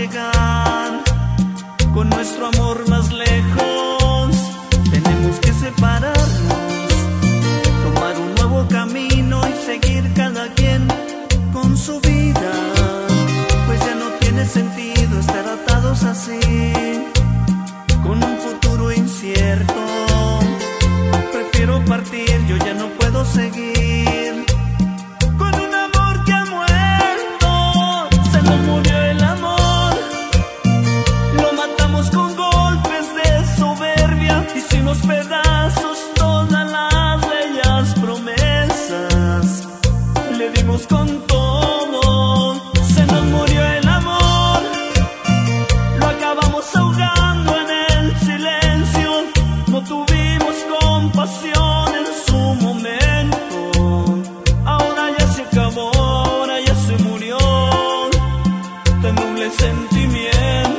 llegar con nuestro amor más lejos. Tenemos que separarnos, tomar un nuevo camino y seguir cada quien con su vida, pues ya no tiene sentido estar atados así, con un futuro incierto. Prefiero partir, yo ya no puedo seguir con un amor que ha muerto. Se nos murió el amor, lo matamos con golpes de soberbia, hicimos pedazos todas las bellas promesas, le dimos con todo. Se nos murió el amor, lo acabamos ahogando en el silencio, no tuvimos compasión en su momento. Ahora ya se acabó, ahora ya se murió tan noble sentimiento.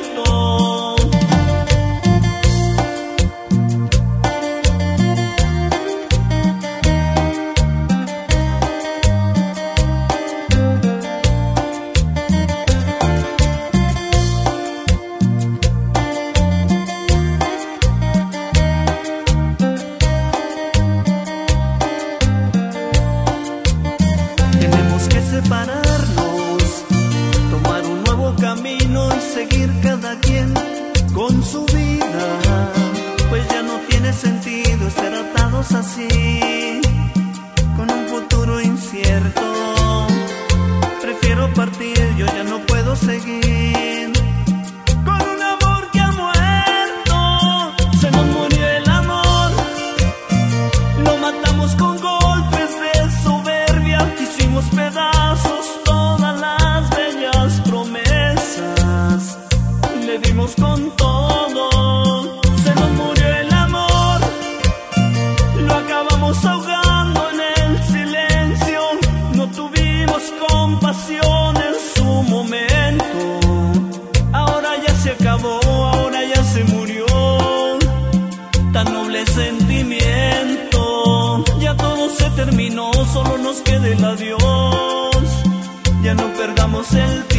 Separarnos, tomar un nuevo camino y seguir cada quien con su vida, pues ya no tiene sentido estar atados así, con un futuro incierto. Prefiero partir, yo ya no puedo seguir con un amor que ha muerto. Se nos murió el amor, lo matamos con golpes de soberbia, hicimos pedazos todas las bellas promesas, le dimos con todo. Se nos murió el amor, lo acabamos ahogando en el silencio, no tuvimos compasión en su momento. Ahora ya se acabó, ahora ya se murió tan noble sentimiento. Ya todo se terminó, solo nos queda el adiós. Ya no perdamos el tiempo.